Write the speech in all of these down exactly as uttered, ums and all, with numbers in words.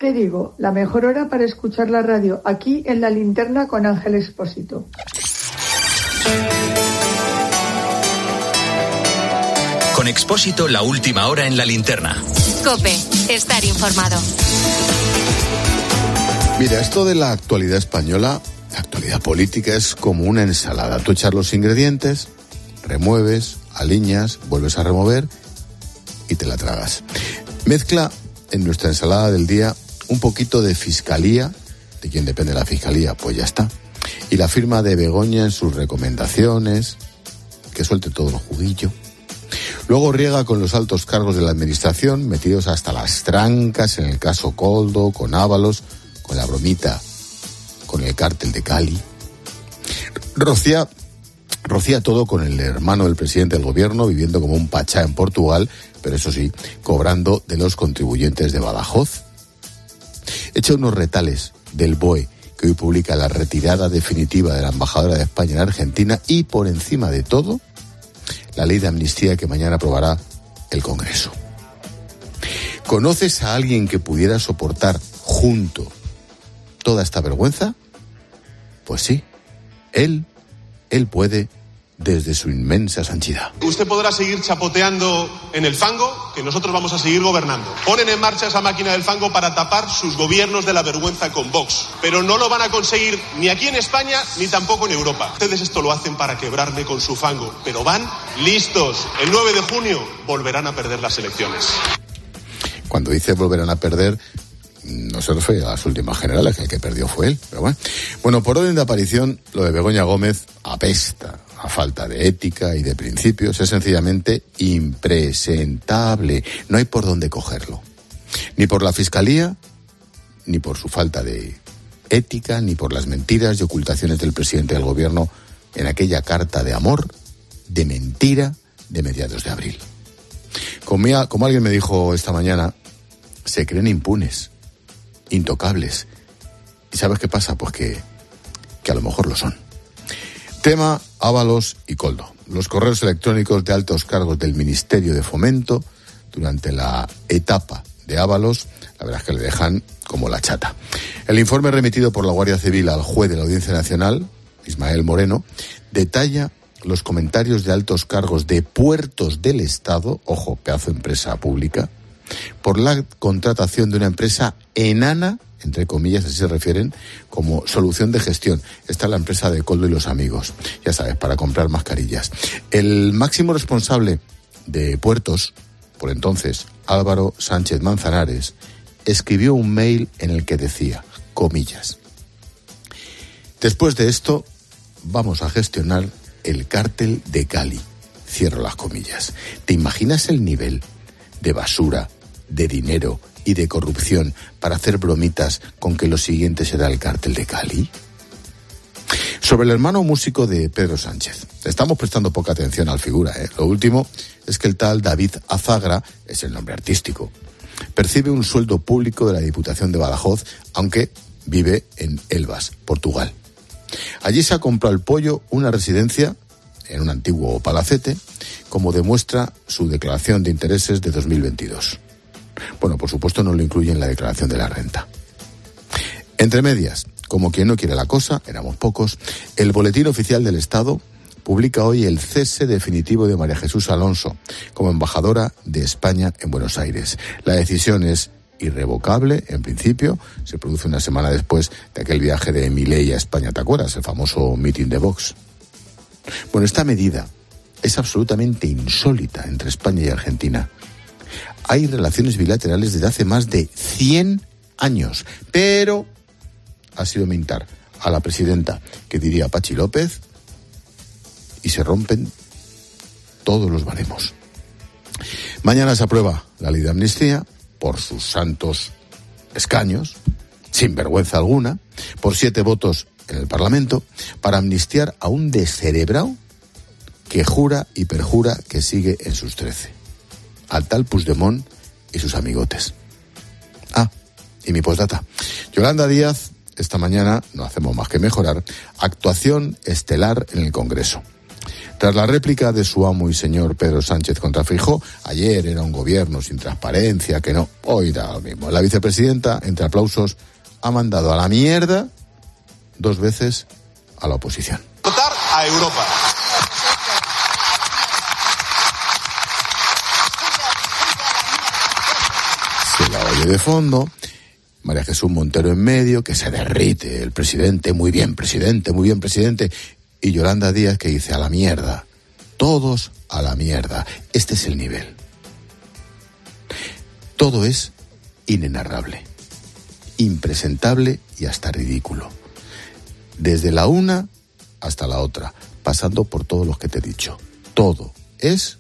Te digo, la mejor hora para escuchar la radio, aquí en La Linterna con Ángel Expósito. Con Expósito, la última hora en La Linterna. COPE, estar informado. Mira, esto de la actualidad española, la actualidad política es como una ensalada. Tú echas los ingredientes, remueves, aliñas, vuelves a remover y te la tragas. Mezcla en nuestra ensalada del día un poquito de fiscalía, de quién depende la fiscalía, pues ya está. Y la firma de Begoña en sus recomendaciones, que suelte todo el juguillo. Luego riega con los altos cargos de la administración, metidos hasta las trancas en el caso Koldo, con Ábalos, con la bromita, con el cártel de Cali. Rocía, rocía todo con el hermano del presidente del gobierno, viviendo como un pachá en Portugal, pero eso sí, cobrando de los contribuyentes de Badajoz. Echa unos retales del B O E, que hoy publica la retirada definitiva de la embajadora de España en Argentina, y por encima de todo, la ley de amnistía que mañana aprobará el Congreso. ¿Conoces a alguien que pudiera soportar junto toda esta vergüenza? Pues sí, él, él puede desde su inmensa sanchidad. Usted podrá seguir chapoteando en el fango, que nosotros vamos a seguir gobernando. Ponen en marcha esa máquina del fango para tapar sus gobiernos de la vergüenza con Vox, pero no lo van a conseguir ni aquí en España ni tampoco en Europa. Ustedes esto lo hacen para quebrarme con su fango, pero van listos. El nueve de junio volverán a perder las elecciones. Cuando dice volverán a perder, no se refiere a las últimas generales, que el que perdió fue él, pero bueno. Bueno, por orden de aparición, lo de Begoña Gómez apesta a falta de ética y de principios, es sencillamente impresentable. No hay por dónde cogerlo. Ni por la Fiscalía, ni por su falta de ética, ni por las mentiras y ocultaciones del presidente del gobierno en aquella carta de amor, de mentira, de mediados de abril. Como, como alguien me dijo esta mañana, se creen impunes, intocables. ¿Y sabes qué pasa? Pues que, que a lo mejor lo son. Tema Ábalos y Koldo. Los correos electrónicos de altos cargos del Ministerio de Fomento durante la etapa de Ábalos, la verdad es que le dejan como la chata. El informe remitido por la Guardia Civil al juez de la Audiencia Nacional, Ismael Moreno, detalla los comentarios de altos cargos de Puertos del Estado, ojo, pedazo de empresa pública, por la contratación de una empresa enana, entre comillas, así se refieren, como solución de gestión. Esta es la empresa de Koldo y los amigos, ya sabes, para comprar mascarillas. El máximo responsable de Puertos, por entonces, Álvaro Sánchez Manzanares, escribió un mail en el que decía, comillas, después de esto, vamos a gestionar el cártel de Cali, cierro las comillas. ¿Te imaginas el nivel de basura, de dinero y de corrupción para hacer bromitas con que lo siguiente será el cártel de Cali? Sobre el hermano músico de Pedro Sánchez, estamos prestando poca atención al figura, ¿eh? Lo último es que el tal David Azagra, es el nombre artístico, percibe un sueldo público de la Diputación de Badajoz, aunque vive en Elvas, Portugal. Allí se ha comprado el pollo una residencia en un antiguo palacete, como demuestra su declaración de intereses de dos mil veintidós. Bueno, por supuesto no lo incluye en la declaración de la renta. Entre medias, como quien no quiere la cosa, éramos pocos, el Boletín Oficial del Estado publica hoy el cese definitivo de María Jesús Alonso como embajadora de España en Buenos Aires. La decisión es irrevocable, en principio, se produce una semana después de aquel viaje de Milei a España, ¿te acuerdas? El famoso meeting de Vox. Bueno, esta medida es absolutamente insólita entre España y Argentina. Hay relaciones bilaterales desde hace más de cien años, pero ha sido mentar a la presidenta, que diría Pachi López, y se rompen todos los baremos. Mañana se aprueba la ley de amnistía por sus santos escaños, sin vergüenza alguna, por siete votos en el Parlamento, para amnistiar a un descerebrado que jura y perjura que sigue en sus trece. Al tal Puigdemont y sus amigotes. Ah, y mi postdata. Yolanda Díaz, esta mañana, no hacemos más que mejorar, actuación estelar en el Congreso. Tras la réplica de su amo y señor Pedro Sánchez contra Feijóo, ayer era un gobierno sin transparencia, que no, hoy da lo mismo. La vicepresidenta, entre aplausos, ha mandado a la mierda dos veces a la oposición. Votar a Europa. Se la oye de fondo, María Jesús Montero en medio, que se derrite el presidente, muy bien presidente, muy bien presidente, y Yolanda Díaz que dice a la mierda, todos a la mierda. Este es el nivel. Todo es inenarrable, impresentable y hasta ridículo. Desde la una hasta la otra, pasando por todos los que te he dicho. Todo es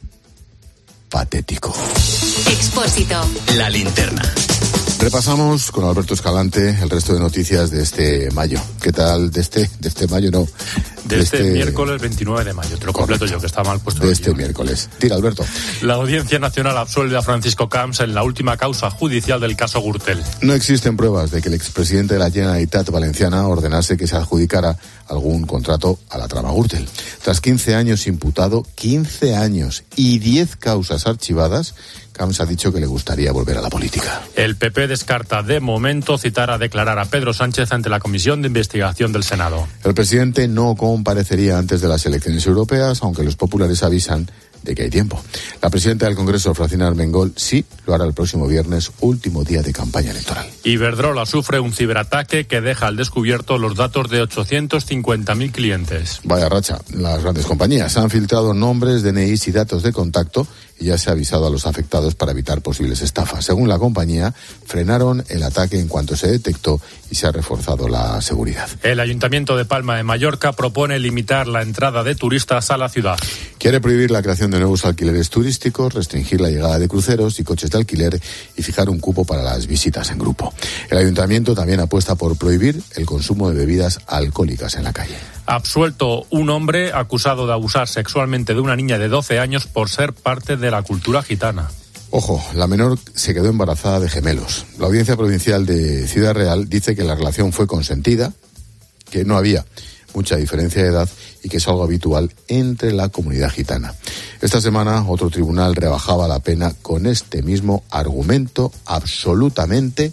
patético. Expósito. La linterna. Repasamos con Alberto Escalante el resto de noticias de este mayo. ¿Qué tal de este, de este mayo? No. De, de este, este miércoles veintinueve de mayo. Te lo completo yo, que está mal puesto. De este guión. Miércoles. Tira, Alberto. La Audiencia Nacional absuelve a Francisco Camps en la última causa judicial del caso Gürtel. No existen pruebas de que el expresidente de la Generalitat Valenciana ordenase que se adjudicara algún contrato a la trama Gürtel. Tras quince años imputado, quince años y diez causas archivadas, Camps ha dicho que le gustaría volver a la política. El P P descarta de momento citar a declarar a Pedro Sánchez ante la Comisión de Investigación del Senado. El presidente no comparecería antes de las elecciones europeas, aunque los populares avisan de que hay tiempo. La presidenta del Congreso, Francina Armengol, sí lo hará el próximo viernes, último día de campaña electoral. Iberdrola sufre un ciberataque que deja al descubierto los datos de ochocientos cincuenta mil clientes. Vaya racha. Las grandes compañías han filtrado nombres, D N Is y datos de contacto y ya se ha avisado a los afectados para evitar posibles estafas. Según la compañía, frenaron el ataque en cuanto se detectó y se ha reforzado la seguridad. El Ayuntamiento de Palma de Mallorca propone limitar la entrada de turistas a la ciudad. Quiere prohibir la creación de nuevos alquileres turísticos, restringir la llegada de cruceros y coches de alquiler y fijar un cupo para las visitas en grupo. El Ayuntamiento también apuesta por prohibir el consumo de bebidas alcohólicas en la calle. Absuelto un hombre acusado de abusar sexualmente de una niña de doce años por ser parte de la cultura gitana. Ojo, la menor se quedó embarazada de gemelos. La Audiencia Provincial de Ciudad Real dice que la relación fue consentida, que no había mucha diferencia de edad y que es algo habitual entre la comunidad gitana. Esta semana otro tribunal rebajaba la pena con este mismo argumento absolutamente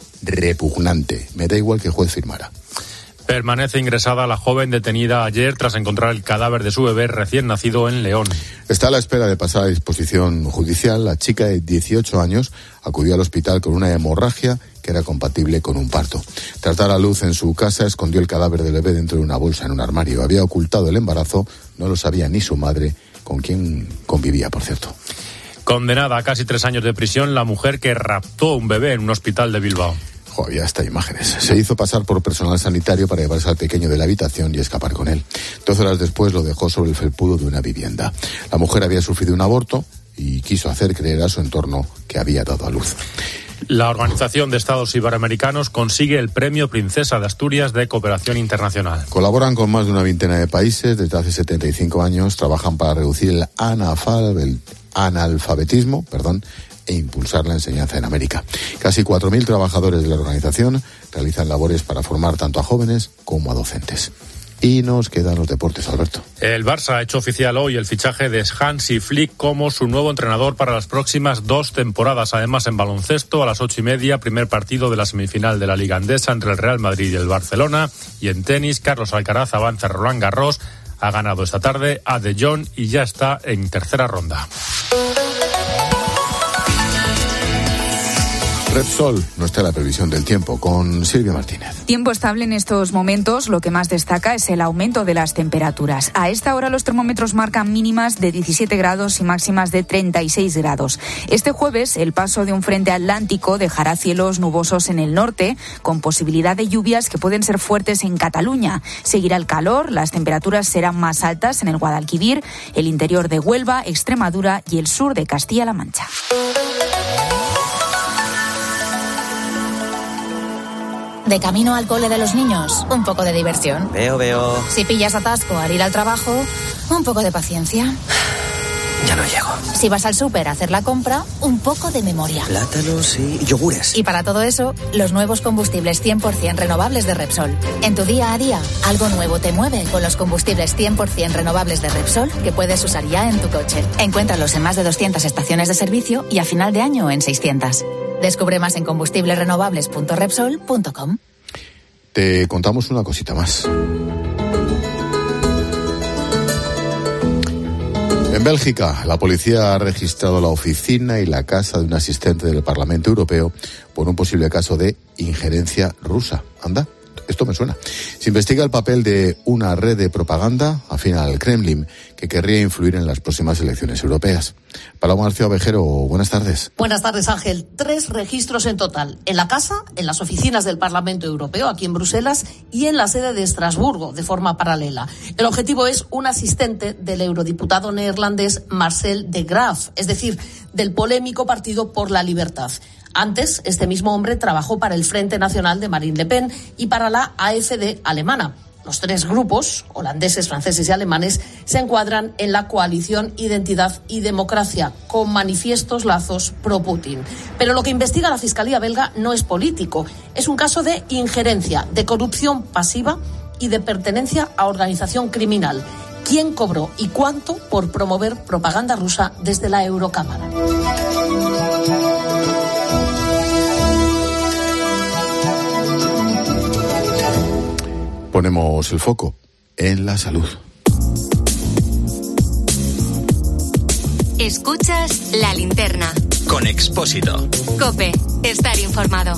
repugnante. Me da igual que el juez firmara. Permanece ingresada la joven detenida ayer tras encontrar el cadáver de su bebé recién nacido en León. Está a la espera de pasar a disposición judicial. La chica de dieciocho años acudió al hospital con una hemorragia que era compatible con un parto. Tras dar a luz en su casa, escondió el cadáver del bebé dentro de una bolsa en un armario. Había ocultado el embarazo, no lo sabía ni su madre, con quien convivía, por cierto. Condenada a casi tres años de prisión la mujer que raptó un bebé en un hospital de Bilbao. Jo, había hasta imágenes. Se hizo pasar por personal sanitario para llevarse al pequeño de la habitación y escapar con él. Dos horas después lo dejó sobre el felpudo de una vivienda. La mujer había sufrido un aborto y quiso hacer creer a su entorno que había dado a luz. La Organización de Estados Iberoamericanos consigue el Premio Princesa de Asturias de Cooperación Internacional. Colaboran con más de una veintena de países. Desde hace setenta y cinco años trabajan para reducir el, anafal, el analfabetismo, perdón, e impulsar la enseñanza en América. Casi cuatro mil trabajadores de la organización realizan labores para formar tanto a jóvenes como a docentes. Y nos quedan los deportes, Alberto. El Barça ha hecho oficial hoy el fichaje de Hansi Flick como su nuevo entrenador para las próximas dos temporadas. Además, en baloncesto, a las ocho y media, primer partido de la semifinal de la Liga Andesa entre el Real Madrid y el Barcelona. Y en tenis, Carlos Alcaraz avanza Roland Garros. Ha ganado esta tarde a De Jong y ya está en tercera ronda. Repsol, no está la previsión del tiempo, con Silvia Martínez. Tiempo estable en estos momentos. Lo que más destaca es el aumento de las temperaturas. A esta hora los termómetros marcan mínimas de diecisiete grados y máximas de treinta y seis grados. Este jueves el paso de un frente atlántico dejará cielos nubosos en el norte, con posibilidad de lluvias que pueden ser fuertes en Cataluña. Seguirá el calor, las temperaturas serán más altas en el Guadalquivir, el interior de Huelva, Extremadura y el sur de Castilla-La Mancha. De camino al cole de los niños, un poco de diversión. Veo, veo. Si pillas atasco al ir al trabajo, un poco de paciencia. Ya no llego. Si Si vas al súper a hacer la compra, un poco de memoria. Plátanos y yogures. Y para todo eso, los nuevos combustibles cien por ciento renovables de Repsol. En tu día a día, algo nuevo te mueve con los combustibles cien por ciento renovables de Repsol que puedes usar ya en tu coche. Encuéntralos en más de doscientas estaciones de servicio y a final de año en seiscientas. Descubre más en combustibles renovables punto repsol punto com. Te contamos una cosita más. En Bélgica, la policía ha registrado la oficina y la casa de un asistente del Parlamento Europeo por un posible caso de injerencia rusa. Anda, esto me suena. Se investiga el papel de una red de propaganda afín al Kremlin que querría influir en las próximas elecciones europeas. Paloma García Ovejero, buenas tardes. Buenas tardes, Ángel. Tres registros en total. En la casa, en las oficinas del Parlamento Europeo, aquí en Bruselas, y en la sede de Estrasburgo, de forma paralela. El objetivo es un asistente del eurodiputado neerlandés Marcel de Graaf, es decir, del polémico Partido por la Libertad. Antes, este mismo hombre trabajó para el Frente Nacional de Marine Le Pen y para la A F D alemana. Los tres grupos, holandeses, franceses y alemanes, se encuadran en la coalición Identidad y Democracia, con manifiestos lazos pro-Putin. Pero lo que investiga la Fiscalía belga no es político, es un caso de injerencia, de corrupción pasiva y de pertenencia a organización criminal. ¿Quién cobró y cuánto por promover propaganda rusa desde la Eurocámara? Ponemos el foco en la salud. Escuchas La Linterna. Con Expósito. COPE. Estar informado.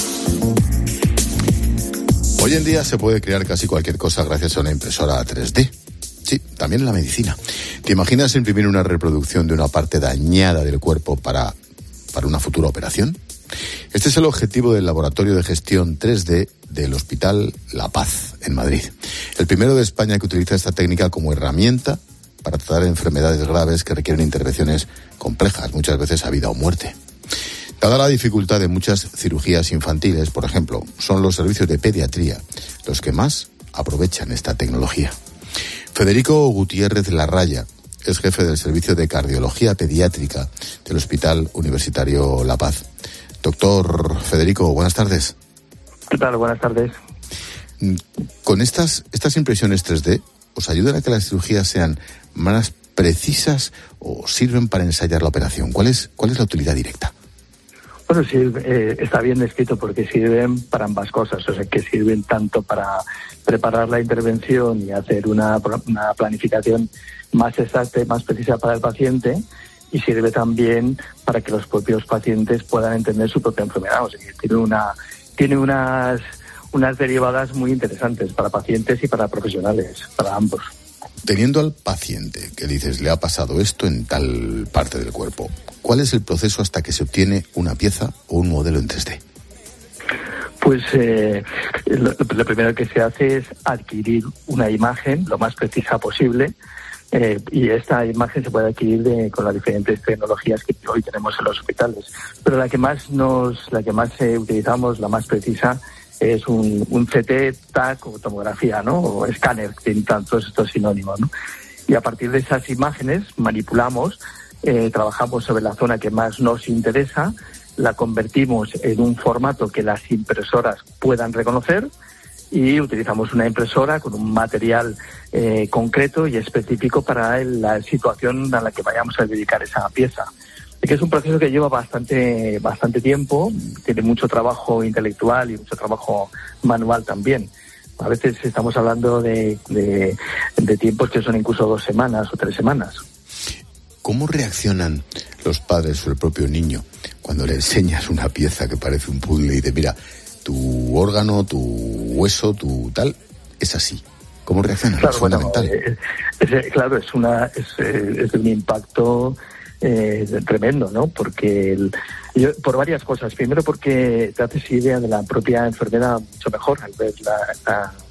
Hoy en día se puede crear casi cualquier cosa gracias a una impresora tres D. Sí, también en la medicina. ¿Te imaginas imprimir una reproducción de una parte dañada del cuerpo para, para una futura operación? Este es el objetivo del Laboratorio de Gestión tres D del Hospital La Paz, en Madrid. El primero de España que utiliza esta técnica como herramienta para tratar enfermedades graves que requieren intervenciones complejas, muchas veces a vida o muerte. Dada la dificultad de muchas cirugías infantiles, por ejemplo, son los servicios de pediatría los que más aprovechan esta tecnología. Federico Gutiérrez Larraya es jefe del Servicio de Cardiología Pediátrica del Hospital Universitario La Paz. Doctor Federico, buenas tardes. ¿Qué tal? Buenas tardes. Con estas, estas impresiones tres D, ¿os ayudan a que las cirugías sean más precisas o sirven para ensayar la operación? ¿Cuál es, cuál es la utilidad directa? Bueno, sí, eh, está bien descrito porque sirven para ambas cosas, o sea, que sirven tanto para preparar la intervención y hacer una, una planificación más exacta y más precisa para el paciente, y sirve también para que los propios pacientes puedan entender su propia enfermedad. O sea, que tiene una tiene unas unas derivadas muy interesantes para pacientes y para profesionales, para ambos. Teniendo al paciente que dices le ha pasado esto en tal parte del cuerpo, ¿cuál es el proceso hasta que se obtiene una pieza o un modelo en tres D? Pues eh, lo, lo primero que se hace es adquirir una imagen lo más precisa posible. Eh, y esta imagen se puede adquirir de, con las diferentes tecnologías que hoy tenemos en los hospitales. Pero la que más nos, la que más eh, utilizamos, la más precisa, es un, un C T, T A C o tomografía, ¿no? O escáner, que tienen todos estos sinónimos, ¿no? Y a partir de esas imágenes manipulamos, eh, trabajamos sobre la zona que más nos interesa, la convertimos en un formato que las impresoras puedan reconocer, y utilizamos una impresora con un material eh, concreto y específico para el, la situación a la que vayamos a dedicar esa pieza. Es que es un proceso que lleva bastante bastante tiempo, tiene mucho trabajo intelectual y mucho trabajo manual también. A veces estamos hablando de, de, de tiempos que son incluso dos semanas o tres semanas. ¿Cómo reaccionan los padres o el propio niño cuando le enseñas una pieza que parece un puzzle y dices, mira, tu órgano, tu hueso, tu tal, es así? ¿Cómo reaccionan? Claro, es bueno, fundamental. Eh, es, claro, es una es, es un impacto eh, tremendo, ¿no? Porque el, yo, por varias cosas. Primero, porque te haces idea de la propia enfermedad mucho mejor al ver la, la,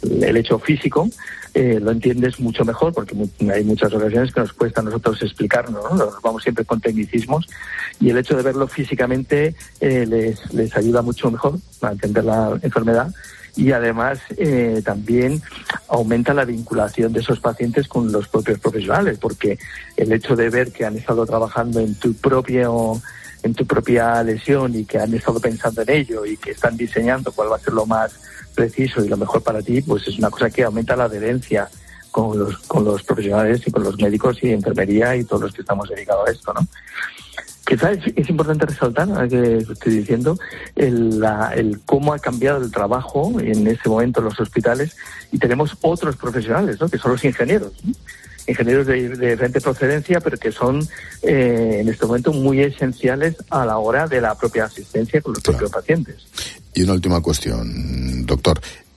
el hecho físico, eh, lo entiendes mucho mejor, porque hay muchas ocasiones que nos cuesta a nosotros explicarnos, ¿no? Nos vamos siempre con tecnicismos, y el hecho de verlo físicamente eh, les, les ayuda mucho mejor a entender la enfermedad. Y además eh, también aumenta la vinculación de esos pacientes con los propios profesionales, porque el hecho de ver que han estado trabajando en tu propio en tu propia lesión y que han estado pensando en ello y que están diseñando cuál va a ser lo más preciso y lo mejor para ti, pues es una cosa que aumenta la adherencia con los con los profesionales y con los médicos y enfermería y todos los que estamos dedicados a esto, ¿no? Quizás es, es importante resaltar, ahora que estoy diciendo, el, la, el cómo ha cambiado el trabajo en ese momento en los hospitales, y tenemos otros profesionales, ¿no? Que son los ingenieros, ¿no? Ingenieros de, de diferente procedencia, pero que son eh, en este momento muy esenciales a la hora de la propia asistencia con los claro. propios pacientes. Y una última cuestión, doctor.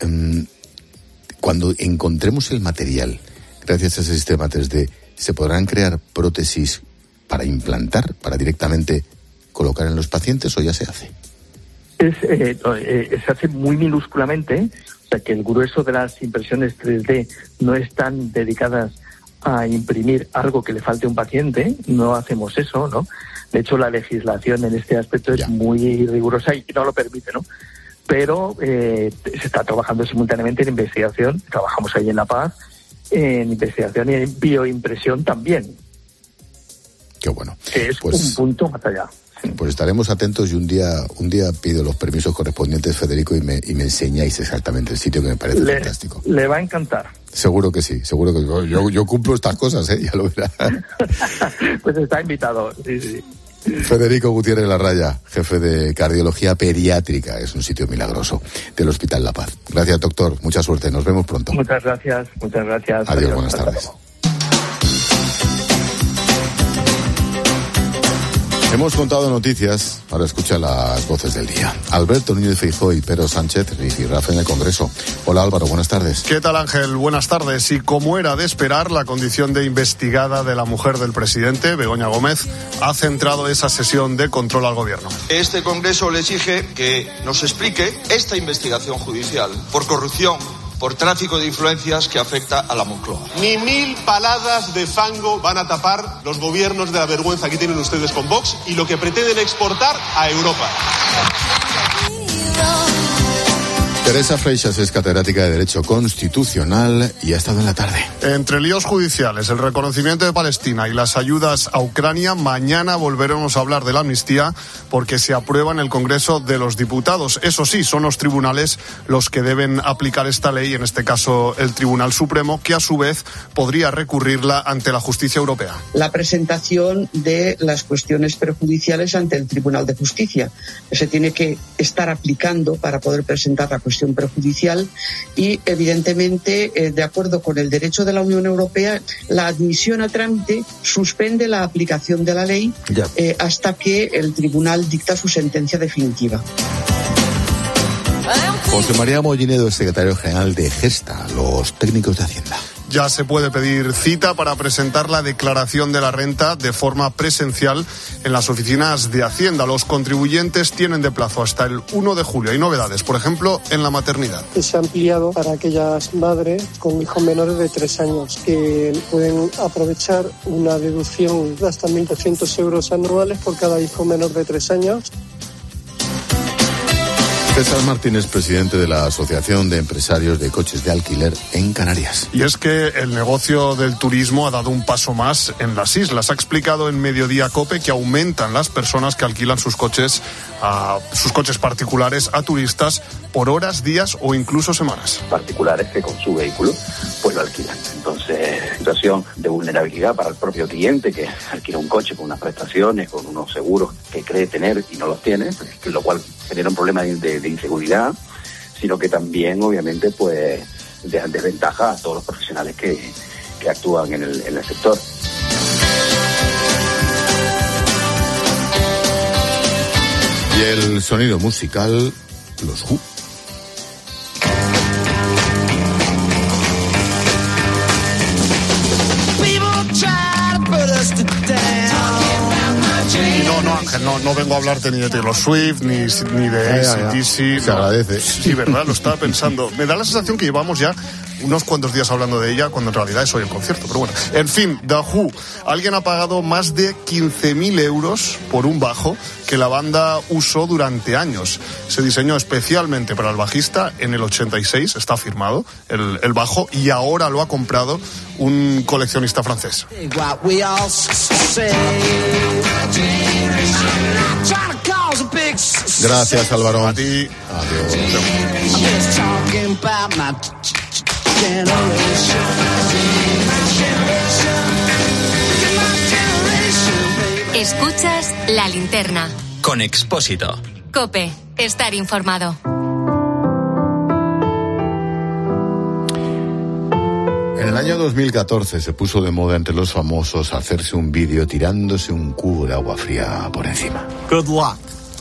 Cuando encontremos el material, gracias a ese sistema tres D, ¿se podrán crear prótesis para implantar, para directamente colocar en los pacientes, o ya se hace? Es, eh, eh, se hace muy minúsculamente, o sea que el grueso de las impresiones tres D no están dedicadas a imprimir algo que le falte a un paciente, no hacemos eso, ¿no? De hecho, la legislación en este aspecto es ya. muy rigurosa y no lo permite, ¿no? Pero eh, se está trabajando simultáneamente en investigación, trabajamos ahí en La Paz, en investigación y en bioimpresión también. Qué bueno. Que es pues, un punto más allá. Pues estaremos atentos, y un día un día pido los permisos correspondientes, Federico, y me, y me enseñáis exactamente el sitio, que me parece le, fantástico. Le va a encantar. Seguro que sí, seguro que yo, yo cumplo estas cosas, ¿eh? Ya lo verás. Pues está invitado, sí, sí. Federico Gutiérrez Larraya, jefe de cardiología pediátrica, es un sitio milagroso, del Hospital La Paz. Gracias, doctor, mucha suerte, nos vemos pronto. Muchas gracias, muchas gracias. Adiós, Adiós buenas tardes. Hemos contado noticias, ahora escucha las voces del día. Alberto Núñez Feijóo y Pedro Sánchez rifirrafe en el Congreso. Hola Álvaro, buenas tardes. ¿Qué tal Ángel? Buenas tardes. Y como era de esperar, la condición de investigada de la mujer del presidente, Begoña Gómez, ha centrado esa sesión de control al gobierno. Este Congreso le exige que nos explique esta investigación judicial por corrupción, por tráfico de influencias que afecta a la Moncloa. Ni mil paladas de fango van a tapar los gobiernos de la vergüenza que tienen ustedes con Vox y lo que pretenden exportar a Europa. Teresa Freixas es catedrática de Derecho Constitucional y ha estado en la tarde. Entre líos judiciales, el reconocimiento de Palestina y las ayudas a Ucrania, mañana volveremos a hablar de la amnistía porque se aprueba en el Congreso de los Diputados. Eso sí, son los tribunales los que deben aplicar esta ley, en este caso el Tribunal Supremo, que a su vez podría recurrirla ante la justicia europea. La presentación de las cuestiones prejudiciales ante el Tribunal de Justicia. Se tiene que estar aplicando para poder presentar la cuestión prejudicial y, evidentemente, eh, de acuerdo con el derecho de la Unión Europea, la admisión a trámite suspende la aplicación de la ley eh, hasta que el tribunal dicta su sentencia definitiva. José María Mollinedo es secretario general de Gesta, los técnicos de Hacienda. Ya se puede pedir cita para presentar la declaración de la renta de forma presencial en las oficinas de Hacienda. Los contribuyentes tienen de plazo hasta el uno de julio. Hay novedades, por ejemplo, en la maternidad. Se ha ampliado para aquellas madres con hijos menores de tres años que pueden aprovechar una deducción de hasta mil doscientos euros anuales por cada hijo menor de tres años. César Martínez, presidente de la Asociación de Empresarios de Coches de Alquiler en Canarias. Y es que el negocio del turismo ha dado un paso más en las islas. Ha explicado en Mediodía COPE que aumentan las personas que alquilan sus coches, a, sus coches particulares a turistas por horas, días o incluso semanas. Particulares que con su vehículo pues lo alquilan. Entonces, situación de vulnerabilidad para el propio cliente que alquila un coche con unas prestaciones, con unos seguros que cree tener y no los tiene, pues, lo cual genera un problema de, de, de inseguridad, sino que también, obviamente, pues dejan desventaja a todos los profesionales que, que actúan en el, en el sector. Y el sonido musical, los Who. Ángel, no, no vengo a hablarte ni de Taylor Swift, ni, ni de A C D C. Se agradece. Sí, verdad, lo estaba pensando. Me da la sensación que llevamos ya unos cuantos días hablando de ella, cuando en realidad es hoy el concierto, pero bueno. En fin, The Who. Alguien ha pagado más de quince mil euros por un bajo que la banda usó durante años. Se diseñó especialmente para el bajista en el ochenta y seis, está firmado el, el bajo, y ahora lo ha comprado un coleccionista francés. Gracias, Álvaro. A ti. Adiós. Escuchas La Linterna. Con Expósito. COPE. Estar informado. En el año dos mil catorce se puso de moda entre los famosos hacerse un vídeo tirándose un cubo de agua fría por encima. Good luck.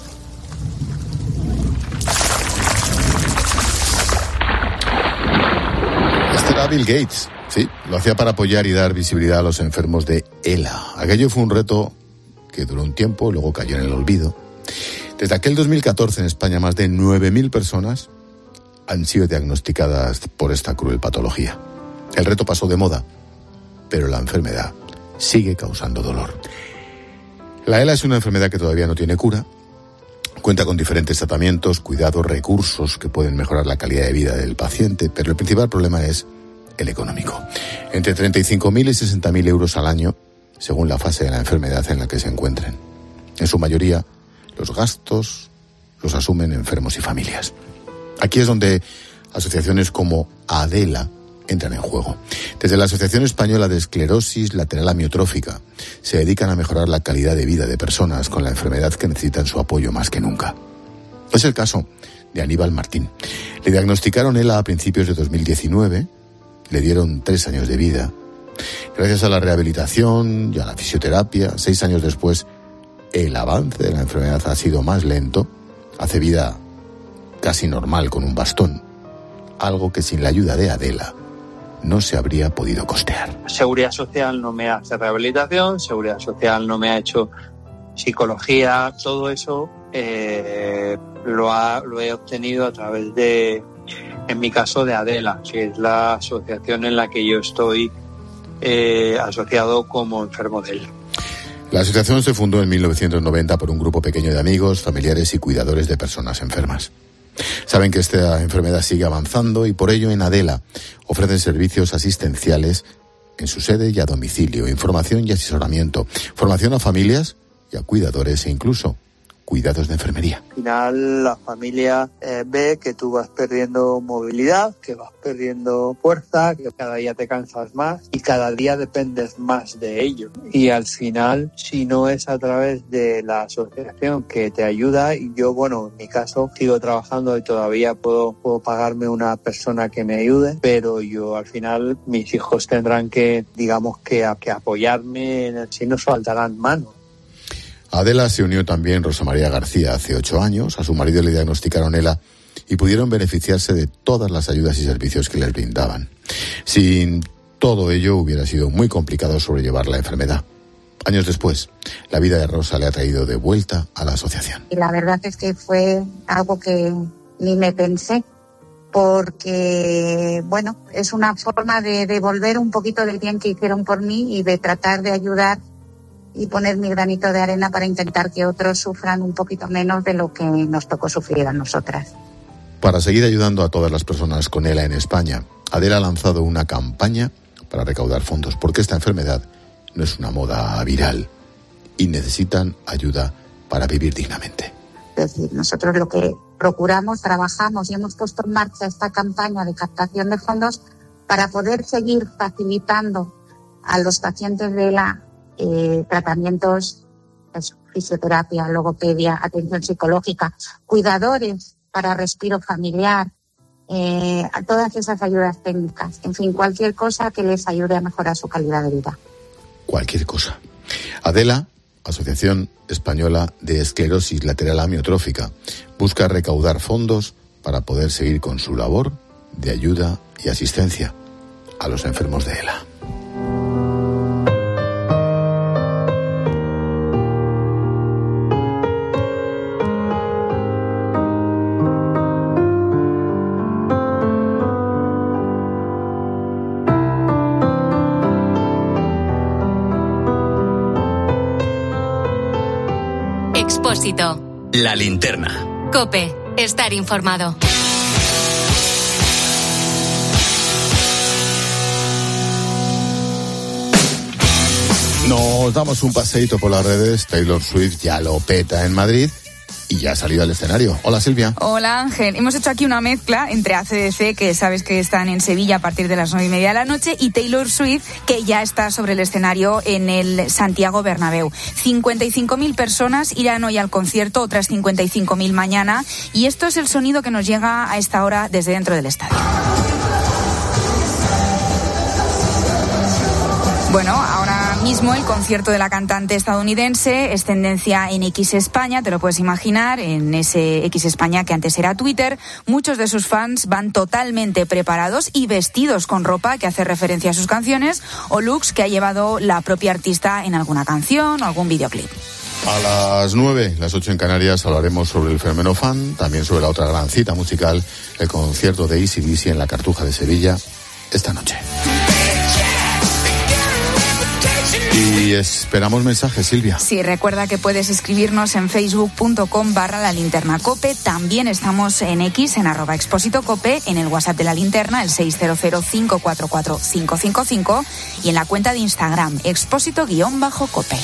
Este era Bill Gates. Sí, lo hacía para apoyar y dar visibilidad a los enfermos de ELA. Aquello fue un reto que duró un tiempo, luego cayó en el olvido. Desde aquel dos mil catorce en España más de nueve mil personas han sido diagnosticadas por esta cruel patología. El reto pasó de moda, pero la enfermedad sigue causando dolor. La ELA es una enfermedad que todavía no tiene cura. Cuenta con diferentes tratamientos, cuidados, recursos que pueden mejorar la calidad de vida del paciente, pero el principal problema es el económico. Entre treinta y cinco mil y sesenta mil euros al año, según la fase de la enfermedad en la que se encuentren. En su mayoría, los gastos los asumen enfermos y familias. Aquí es donde asociaciones como ADELA entran en juego. Desde la Asociación Española de Esclerosis Lateral Amiotrófica se dedican a mejorar la calidad de vida de personas con la enfermedad que necesitan su apoyo más que nunca. Es el caso de Aníbal Martín. Le diagnosticaron ELA a principios de dos mil diecinueve, le dieron tres años de vida. Gracias a la rehabilitación y a la fisioterapia, seis años después, el avance de la enfermedad ha sido más lento. Hace vida casi normal con un bastón, algo que sin la ayuda de Adela no se habría podido costear. Seguridad Social no me hace rehabilitación, Seguridad Social no me ha hecho psicología, todo eso eh, lo, ha, lo he obtenido a través de, en mi caso, de Adela, que es la asociación en la que yo estoy eh, asociado como enfermo de él. La asociación se fundó en mil novecientos noventa por un grupo pequeño de amigos, familiares y cuidadores de personas enfermas. Saben que esta enfermedad sigue avanzando y por ello en Adela ofrecen servicios asistenciales en su sede y a domicilio, información y asesoramiento, formación a familias y a cuidadores e incluso cuidados de enfermería. Al final la familia eh, ve que tú vas perdiendo movilidad, que vas perdiendo fuerza, que cada día te cansas más y cada día dependes más de ello. Y al final, si no es a través de la asociación que te ayuda, y yo, bueno, en mi caso sigo trabajando y todavía puedo, puedo pagarme una persona que me ayude, pero yo al final mis hijos tendrán que, digamos, que, que apoyarme, si nos faltarán manos. A Adela se unió también Rosa María García hace ocho años. A su marido le diagnosticaron ELA y pudieron beneficiarse de todas las ayudas y servicios que les brindaban. Sin todo ello hubiera sido muy complicado sobrellevar la enfermedad. Años después, la vida de Rosa le ha traído de vuelta a la asociación. Y la verdad es que fue algo que ni me pensé, porque, bueno, es una forma de devolver un poquito del bien que hicieron por mí y de tratar de ayudar y poner mi granito de arena para intentar que otros sufran un poquito menos de lo que nos tocó sufrir a nosotras. Para seguir ayudando a todas las personas con ELA en España, Adela ha lanzado una campaña para recaudar fondos, porque esta enfermedad no es una moda viral y necesitan ayuda para vivir dignamente. Es decir, nosotros lo que procuramos, trabajamos y hemos puesto en marcha esta campaña de captación de fondos para poder seguir facilitando a los pacientes de ELA Eh, tratamientos, eso, fisioterapia, logopedia, atención psicológica, cuidadores para respiro familiar, eh, a todas esas ayudas técnicas, en fin, cualquier cosa que les ayude a mejorar su calidad de vida. Cualquier cosa. Adela, Asociación Española de Esclerosis Lateral Amiotrófica, busca recaudar fondos para poder seguir con su labor de ayuda y asistencia a los enfermos de ELA. Expósito. La Linterna. COPE. Estar informado. Nos damos un paseíto por las redes. Taylor Swift ya lo peta en Madrid y ya ha salido al escenario. Hola, Silvia. Hola, Ángel. Hemos hecho aquí una mezcla entre A C D C, que sabes que están en Sevilla a partir de las nueve y media de la noche, y Taylor Swift, que ya está sobre el escenario en el Santiago Bernabéu. cincuenta y cinco mil personas irán hoy al concierto, otras cincuenta y cinco mil mañana, y esto es el sonido que nos llega a esta hora desde dentro del estadio. Bueno, ahora mismo el concierto de la cantante estadounidense es tendencia en X España, te lo puedes imaginar, en ese X España que antes era Twitter. Muchos de sus fans van totalmente preparados y vestidos con ropa que hace referencia a sus canciones o looks que ha llevado la propia artista en alguna canción o algún videoclip. A las nueve, las ocho en Canarias, hablaremos sobre el fenómeno fan, también sobre la otra gran cita musical, el concierto de A C D C en la Cartuja de Sevilla, esta noche. Y esperamos mensajes, Silvia. Sí, recuerda que puedes escribirnos en facebook.com barra la linterna cope. También estamos en X, en arroba expósito cope, en el WhatsApp de la linterna, el seis cero cero, cinco cuatro cuatro, cinco cinco cinco, y en la cuenta de Instagram, expósito-cope.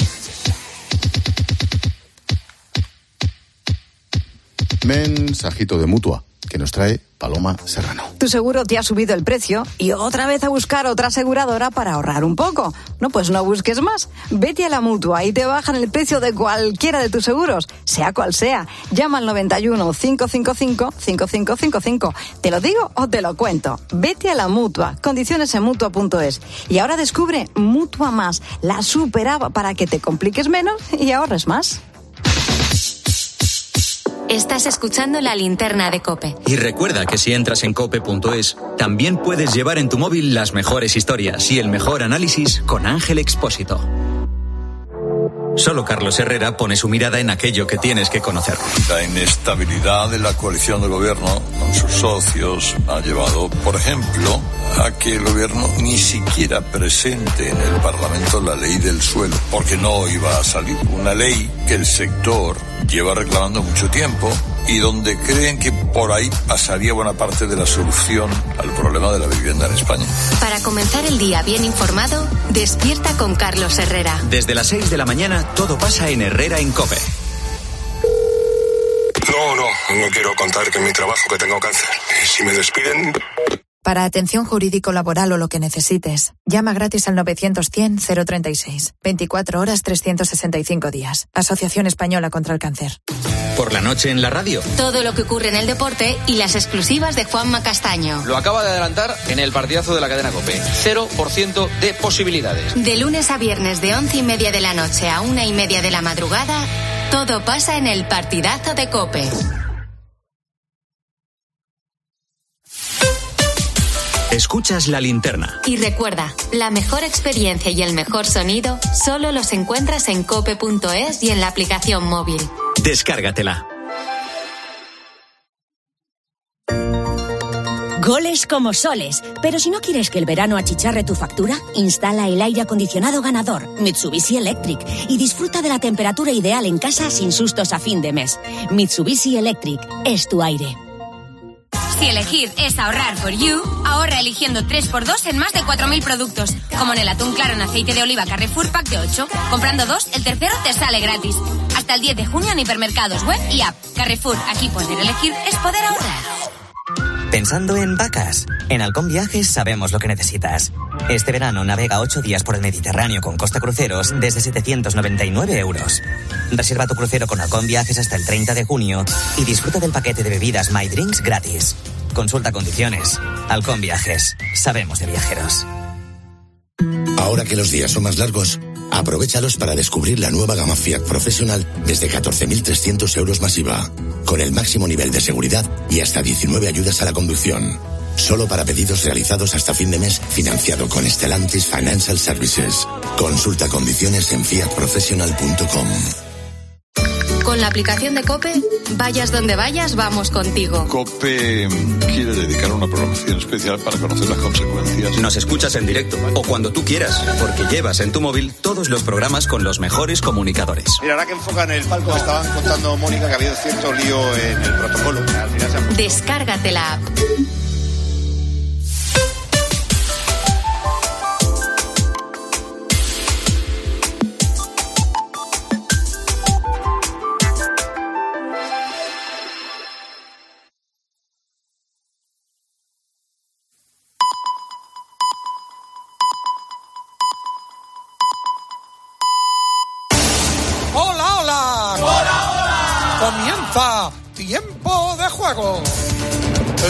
Mensajito de Mutua, que nos trae Paloma Serrano. Tu seguro te ha subido el precio y otra vez a buscar otra aseguradora para ahorrar un poco. No, pues no busques más. Vete a la Mutua y te bajan el precio de cualquiera de tus seguros, sea cual sea. Llama al noventa y uno, cinco cinco cinco, cinco cinco cinco cinco. ¿Te lo digo o te lo cuento? Vete a la Mutua. Condiciones en mutua punto es. Y ahora descubre Mutua Más, la super app para que te compliques menos y ahorres más. Estás escuchando La Linterna de COPE. Y recuerda que si entras en cope punto es, también puedes llevar en tu móvil las mejores historias y el mejor análisis con Ángel Expósito. Solo Carlos Herrera pone su mirada en aquello que tienes que conocer. La inestabilidad de la coalición de gobierno con sus socios ha llevado, por ejemplo, a que el gobierno ni siquiera presente en el Parlamento la ley del suelo, porque no iba a salir. Una ley que el sector lleva reclamando mucho tiempo y donde creen que por ahí pasaría buena parte de la solución al problema de la vivienda en España. Para comenzar el día bien informado, despierta con Carlos Herrera. Desde las seis de la mañana, todo pasa en Herrera en COPE. No, no, no quiero contar que en mi trabajo que tengo cáncer. Y si me despiden... Para atención jurídico-laboral o lo que necesites, llama gratis al novecientos cien cero treinta y seis. veinticuatro horas, trescientos sesenta y cinco días. Asociación Española contra el Cáncer. Por la noche en la radio. Todo lo que ocurre en el deporte y las exclusivas de Juanma Castaño. Lo acaba de adelantar en el partidazo de la cadena COPE. Cero por ciento de posibilidades. De lunes a viernes de once y media de la noche a una y media de la madrugada, todo pasa en el partidazo de COPE. Escuchas La Linterna. Y recuerda, la mejor experiencia y el mejor sonido solo los encuentras en cope punto es y en la aplicación móvil. Descárgatela. Goles como soles. Pero si no quieres que el verano achicharre tu factura, instala el aire acondicionado ganador, Mitsubishi Electric, y disfruta de la temperatura ideal en casa sin sustos a fin de mes. Mitsubishi Electric es tu aire. Si elegir es ahorrar for you, ahorra eligiendo tres por dos en más de cuatro mil productos. Como en el atún claro en aceite de oliva Carrefour Pack de ocho. Comprando dos, el tercero te sale gratis. Hasta el diez de junio en hipermercados, web y app. Carrefour, aquí poder elegir es poder ahorrar. Pensando en vacas, en Halcón Viajes sabemos lo que necesitas. Este verano navega ocho días por el Mediterráneo con Costa Cruceros desde setecientos noventa y nueve euros. Reserva tu crucero con Halcón Viajes hasta el treinta de junio y disfruta del paquete de bebidas My Drinks gratis. Consulta condiciones. Halcón Viajes. Sabemos de viajeros. Ahora que los días son más largos, aprovéchalos para descubrir la nueva gama Fiat Professional desde catorce mil trescientos euros más I V A, con el máximo nivel de seguridad y hasta diecinueve ayudas a la conducción. Solo para pedidos realizados hasta fin de mes, financiado con Stellantis Financial Services. Consulta condiciones en fiat professional punto com. Con la aplicación de COPE, vayas donde vayas, vamos contigo. COPE quiere dedicar una programación especial para conocer las consecuencias. Nos escuchas en directo o cuando tú quieras, porque llevas en tu móvil todos los programas con los mejores comunicadores. Mira, ahora que enfocan el palco, estaban contando, Mónica, que ha habido cierto lío en el protocolo. Al final se ha... Descárgate la app. ¡Hola, hola! ¡Hola, hola! Comienza Tiempo de Juego.